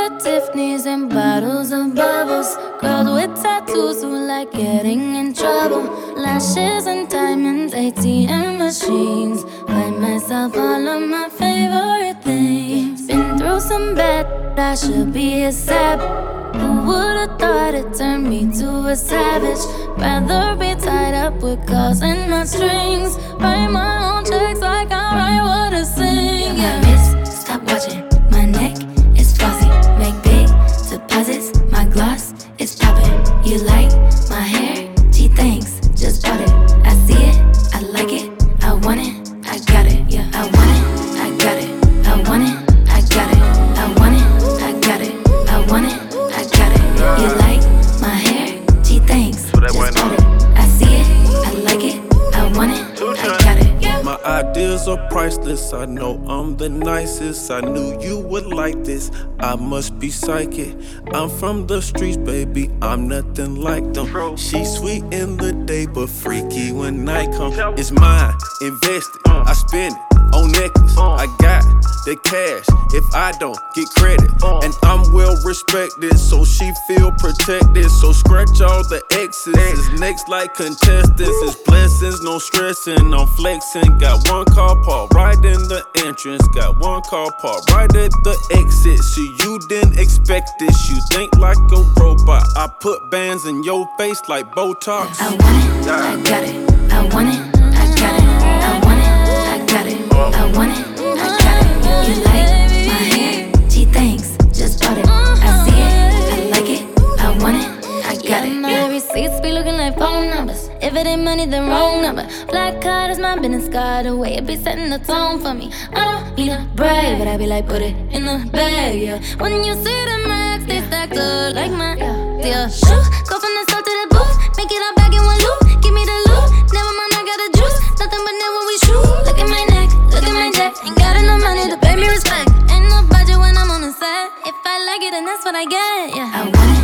with Tiffany's and bottles of bubbles. Girls with tattoos who like getting in trouble. Lashes and diamonds, ATM machines. Buy myself all of my favorite things. Been through some bad, I should be a sap. Who would've thought it turned me to a savage? Rather be tied up with calls and not strings. Write my own checks like I write what I sing. Yeah. My wrist, stop watching. My neck is flossy. Make big deposits. My gloss is popping. You like my hair? Gee, thanks. Just bought it. I see it. I like it. I want it. I got it. Yeah. I want it. I got it. I want it. I got it. I want it. I got it. I want it. I got it. You like my hair? Gee, thanks. Just bought it. I see it. I like it. I want it. I got it. My ideas are priceless. I know I'm the nicest. I knew you would like this. I must be psychic. I'm from the streets, baby. I'm nothing like them. She's sweet in the day, but freaky when night comes. It's mine, invested. I spend it on necklace. I got the cash if I don't get credit. And I'm well respected, so she feel protected. So scratch all the X's. It's next like contestants. It's blessings, no stressing. I'm flexing. Got one car parked right in the entrance. Got one car parked right at the exit. So you didn't expect this. You think like a robot. I put bands in your face like Botox. I want it. I got it. I want it. I got it. I want it. I got it. I want it. I got it. You like my hair? Gee, thanks. Just bought it. I see it. I like it. I want it. I got it. My receipts be looking like phone numbers. If it ain't money, then wrong number. Black card is my business card. The way it be setting the tone for me. I don't need a brag, but I be like, put it in the bag, yeah. When you see the max, they stacked up like my dear shoes. Go from the store to the booth, make it all back in one loop. Give me the loot, never mind, I got the juice. Nothing but never we shoot. Look at my neck, look at my jack. Ain't got enough money to pay me respect. Ain't no budget when I'm on the set. If I like it, then that's what I get, yeah. I want it.